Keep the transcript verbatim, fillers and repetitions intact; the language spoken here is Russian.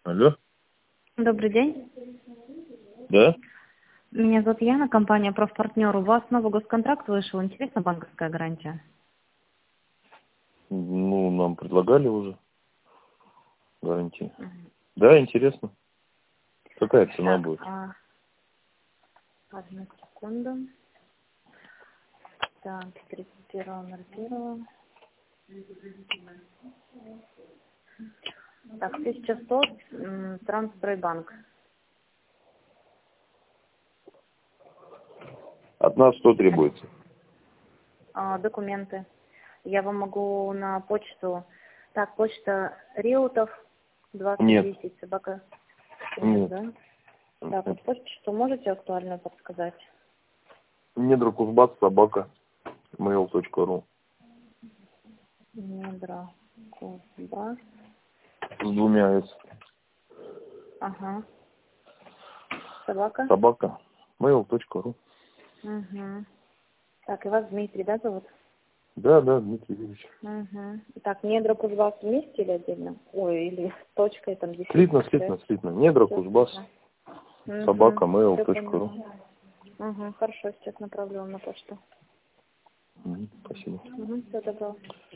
Алло? Добрый день. Да? Меня зовут Яна, компания «Профпартнер». У вас новый госконтракт вышел. Интересна банковская гарантия? Ну, нам предлагали уже гарантии. Угу. Да, интересно. Какая цена Так, будет? а, одну секунду. Так, тридцать первого ноль первого. Так, тысяча сто, м, Трансстройбанк. От нас что требуется? А, документы. Я вам могу на почту. Так, почта Реутов двадцать Нет. десять, собака. Нет. Да? Так, вот почту можете актуально подсказать? Недра Кузбасс, собака, mail точка ру. Недра Кузбасс. С двумя с. Ага. Собака? Собака, mail точка ру. Угу. Так, и вас Дмитрий, да, зовут? Да, да, Дмитрий Юрьевич. Угу. Так, недра Кузбасс вместе или отдельно? Ой, или с точкой там здесь. Слитно, слитно, слитно. Недра Всё Кузбасс, слитно. собака, Угу. mail Всё точка ру. поняла. Угу, хорошо, сейчас направлю вам на почту. Мгм, спасибо. Угу, все добро.